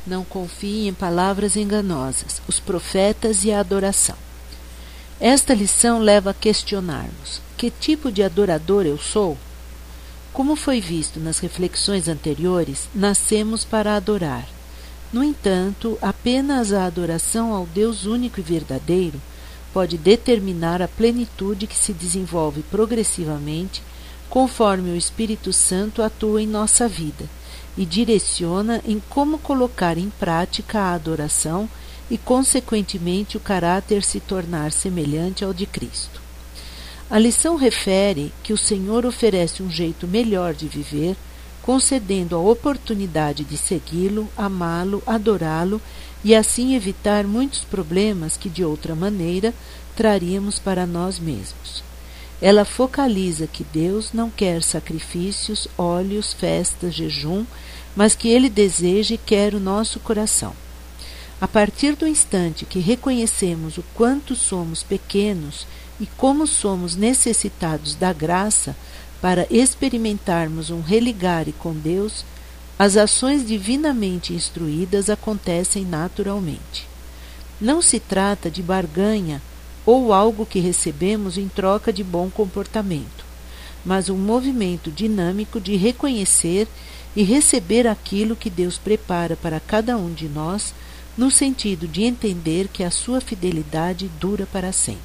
Não confie em palavras enganosas, os profetas e a adoração. Esta lição leva a questionarmos: que tipo de adorador eu sou? Como foi visto nas reflexões anteriores, nascemos para adorar. No entanto, apenas a adoração ao Deus único e verdadeiro pode determinar a plenitude que se desenvolve progressivamente conforme o Espírito Santo atua em nossa vida e direciona em como colocar em prática a adoração e, consequentemente, o caráter se tornar semelhante ao de Cristo. A lição refere que o Senhor oferece um jeito melhor de viver, concedendo a oportunidade de segui-lo, amá-lo, adorá-lo e assim evitar muitos problemas que, de outra maneira, traríamos para nós mesmos. Ela focaliza que Deus não quer sacrifícios, óleos, festas, jejum, mas que Ele deseja e quer o nosso coração. A partir do instante que reconhecemos o quanto somos pequenos e como somos necessitados da graça para experimentarmos um religare com Deus, as ações divinamente instruídas acontecem naturalmente. Não se trata de barganha ou algo que recebemos em troca de bom comportamento, mas um movimento dinâmico de reconhecer e receber aquilo que Deus prepara para cada um de nós, no sentido de entender que a sua fidelidade dura para sempre.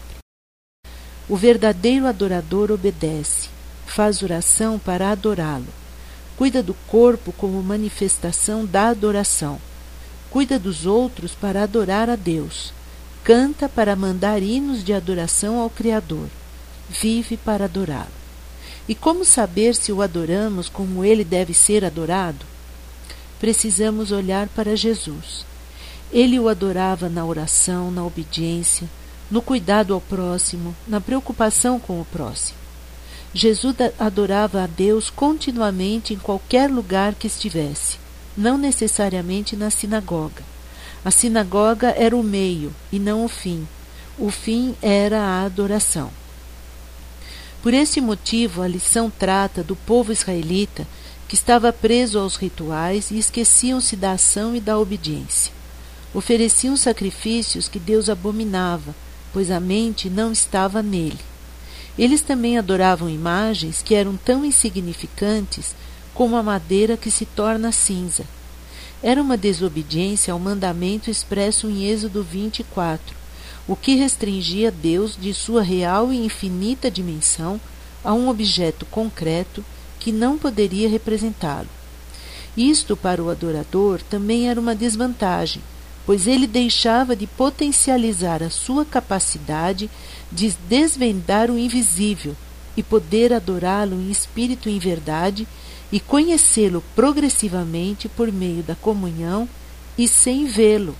O verdadeiro adorador obedece, faz oração para adorá-lo, cuida do corpo como manifestação da adoração, cuida dos outros para adorar a Deus, canta para mandar hinos de adoração ao Criador, vive para adorá-lo. E como saber se o adoramos como ele deve ser adorado? Precisamos olhar para Jesus. Ele o adorava na oração, na obediência, no cuidado ao próximo, na preocupação com o próximo. Jesus adorava a Deus continuamente em qualquer lugar que estivesse, não necessariamente na sinagoga. A sinagoga era o meio e não o fim. O fim era a adoração. Por esse motivo, a lição trata do povo israelita que estava preso aos rituais e esqueciam-se da ação e da obediência. Ofereciam sacrifícios que Deus abominava, pois a mente não estava nele. Eles também adoravam imagens que eram tão insignificantes como a madeira que se torna cinza. Era uma desobediência ao mandamento expresso em Êxodo 24, o que restringia Deus de sua real e infinita dimensão a um objeto concreto que não poderia representá-lo. Isto, para o adorador, também era uma desvantagem, pois ele deixava de potencializar a sua capacidade de desvendar o invisível e poder adorá-lo em espírito e em verdade e conhecê-lo progressivamente por meio da comunhão e sem vê-lo.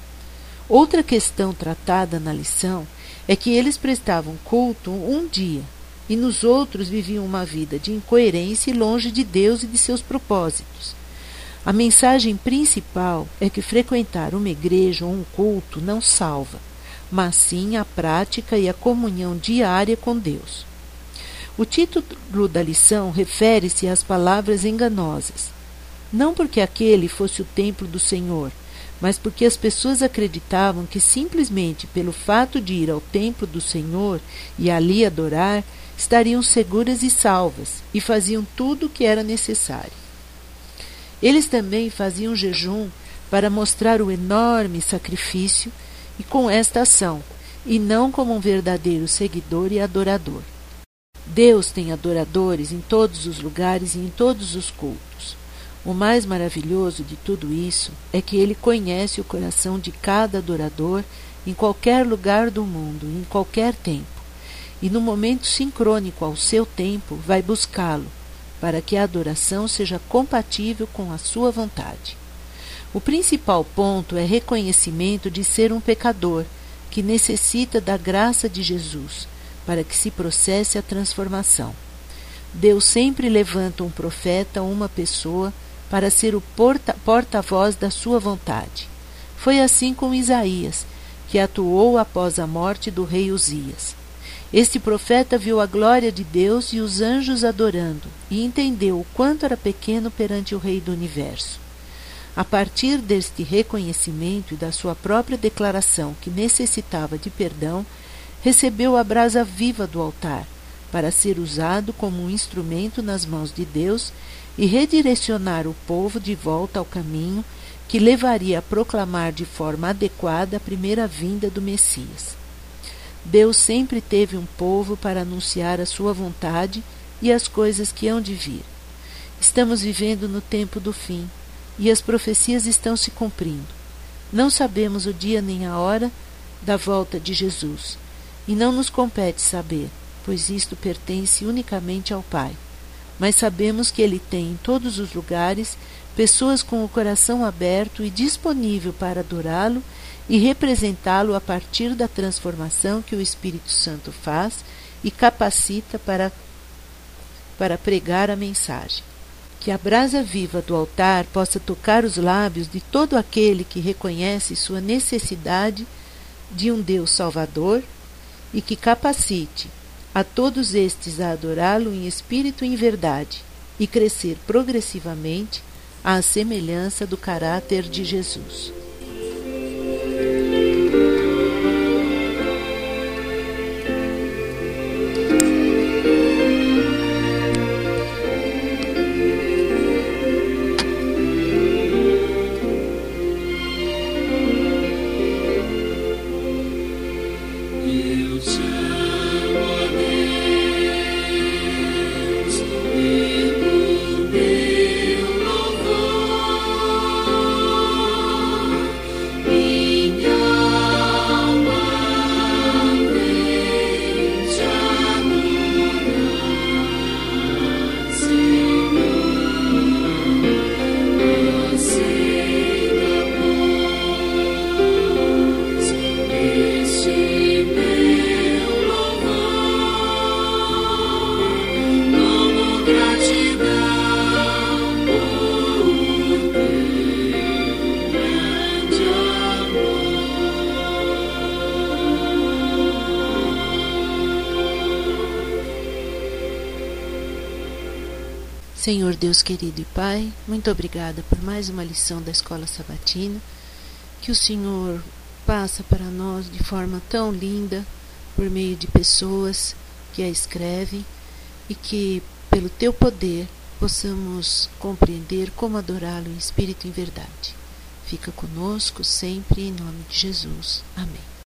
Outra questão tratada na lição é que eles prestavam culto um dia e nos outros viviam uma vida de incoerência e longe de Deus e de seus propósitos. A mensagem principal é que frequentar uma igreja ou um culto não salva, mas sim a prática e a comunhão diária com Deus. O título da lição refere-se às palavras enganosas, não porque aquele fosse o templo do Senhor, mas porque as pessoas acreditavam que simplesmente pelo fato de ir ao templo do Senhor e ali adorar, estariam seguras e salvas, e faziam tudo o que era necessário. Eles também faziam jejum para mostrar o enorme sacrifício e com esta ação, e não como um verdadeiro seguidor e adorador. Deus tem adoradores em todos os lugares e em todos os cultos. O mais maravilhoso de tudo isso é que Ele conhece o coração de cada adorador em qualquer lugar do mundo, em qualquer tempo, e no momento sincrônico ao seu tempo vai buscá-lo, para que a adoração seja compatível com a sua vontade. O principal ponto é reconhecimento de ser um pecador, que necessita da graça de Jesus, para que se processe a transformação. Deus sempre levanta um profeta ou uma pessoa para ser o porta-voz da sua vontade. Foi assim com Isaías, que atuou após a morte do rei Uzias. Este profeta viu a glória de Deus e os anjos adorando, e entendeu o quanto era pequeno perante o Rei do Universo. A partir deste reconhecimento e da sua própria declaração que necessitava de perdão, recebeu a brasa viva do altar, para ser usado como um instrumento nas mãos de Deus e redirecionar o povo de volta ao caminho que levaria a proclamar de forma adequada a primeira vinda do Messias. Deus sempre teve um povo para anunciar a sua vontade e as coisas que hão de vir. Estamos vivendo no tempo do fim, e as profecias estão se cumprindo. Não sabemos o dia nem a hora da volta de Jesus, e não nos compete saber, pois isto pertence unicamente ao Pai. Mas sabemos que Ele tem em todos os lugares pessoas com o coração aberto e disponível para adorá-lo e representá-lo a partir da transformação que o Espírito Santo faz e capacita para pregar a mensagem. Que a brasa viva do altar possa tocar os lábios de todo aquele que reconhece sua necessidade de um Deus Salvador e que capacite a todos estes a adorá-lo em espírito e em verdade e crescer progressivamente à semelhança do caráter de Jesus. Senhor Deus querido e Pai, muito obrigada por mais uma lição da Escola Sabatina, que o Senhor passa para nós de forma tão linda, por meio de pessoas que a escrevem, e que, pelo Teu poder, possamos compreender como adorá-lo em espírito e em verdade. Fica conosco sempre, em nome de Jesus. Amém.